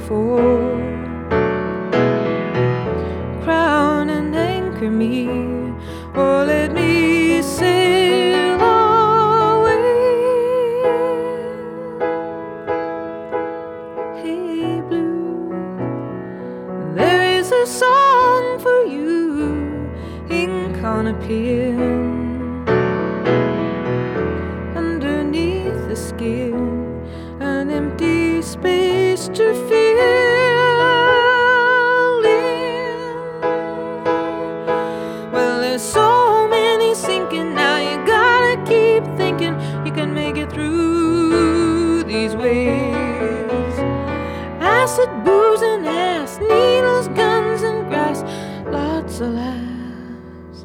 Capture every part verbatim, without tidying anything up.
before. Crown and anchor me, or let me sail away. Hey blue, there is a song for you, ink on a pen, underneath the skin, an empty space to fill in. Well, there's so many sinking now, you gotta keep thinking you can make it through these waves. Acid, booze, and ass, needles, guns, and grass, lots of laughs,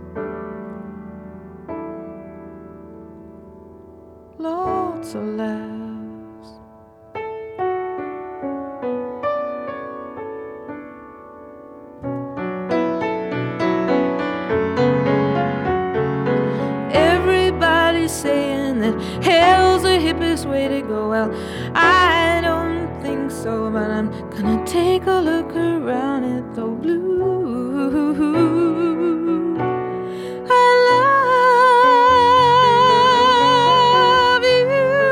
lots of laughs. Everybody's saying that hell's the hippest way to go. Well, I don't think so, but I'm gonna take a look around it though. Blue, I love you.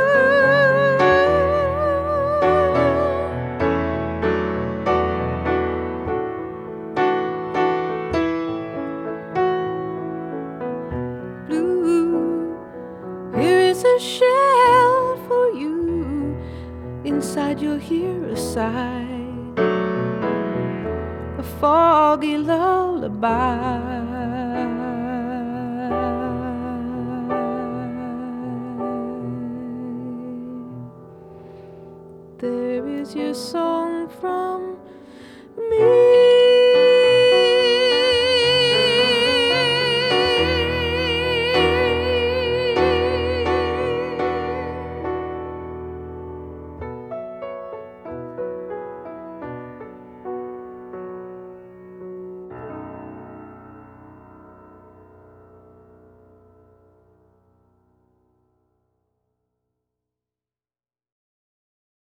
Blue, here is a shell for you. Inside you'll hear a sigh, a foggy lullaby. There is your song from me.